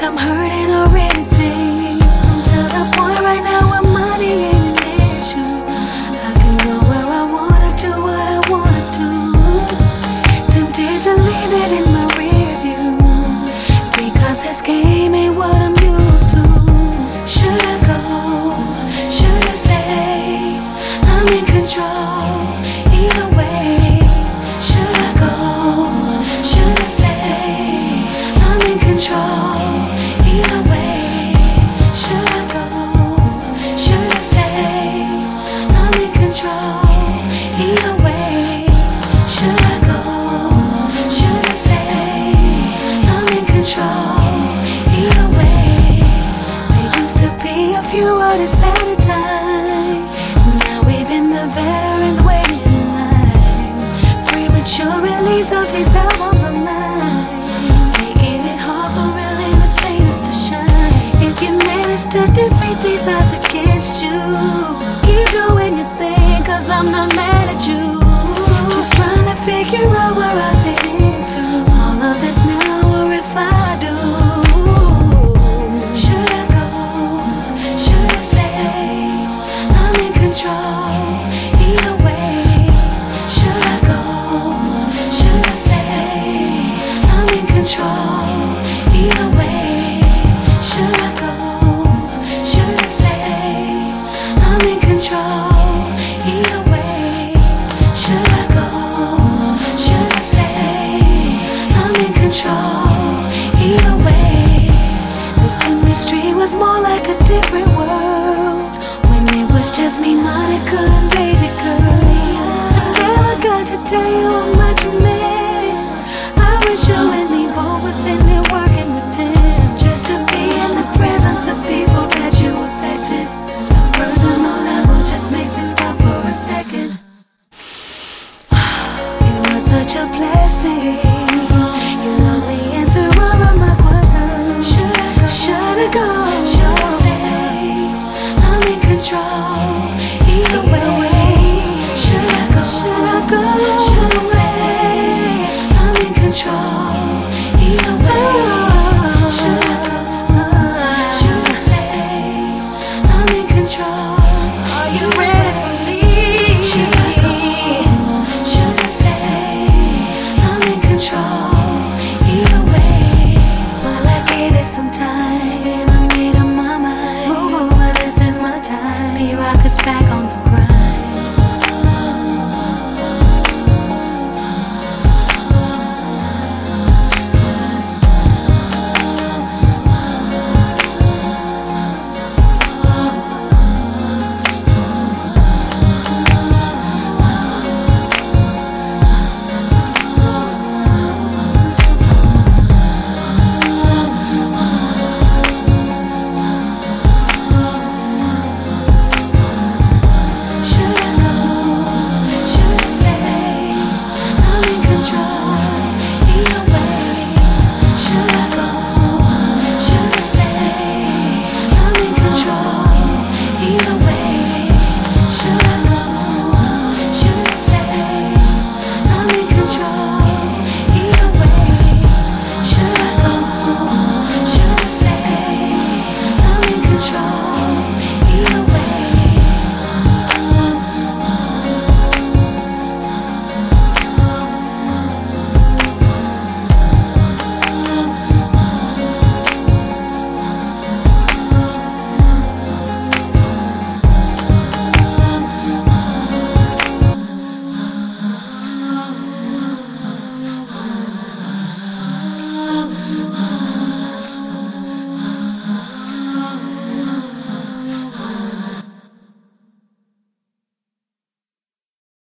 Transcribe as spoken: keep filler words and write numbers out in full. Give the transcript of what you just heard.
I'm hurting or anything. To the point right now where money ain't an issue. I can go where I wanna, do what I wanna do. Tempted to leave it in my rear view, because this game ain't what I'm used to. Should I go? Should I stay? I'm in control either way. Should I go? Should I stay? I'm in control either way. Should I go? Should I stay? I'm in control either way. Should I go? Should I stay? I'm in control either way. There used to be a few artists at a time. Now even the veterans waiting in line. Premature release of these albums of mine, making it hard for real entertainers to shine. If you manage to defeat these odds against you, keep doing your thing, cause I'm not mad at you. Just trying to figure out where I fit into all of this now, or if I do. Should I go? Should I stay? I'm in control either way. Should I go? Should I stay? I'm in control either way. Should I go? Should I stay? I'm in control either way. Should I go? Should I stay? I'm in control either way. This industry was more like a different world when it was just me, Monica, and baby girl. I never got to tell you how much you meant. I wish you and me both were sitting there working with ten, just to be in the presence of people that you affected. A personal level just makes me stop for a second. You are such a blessing. You only answer all of my questions. Should I go? Should I go? Should I stay? I'm in control either way.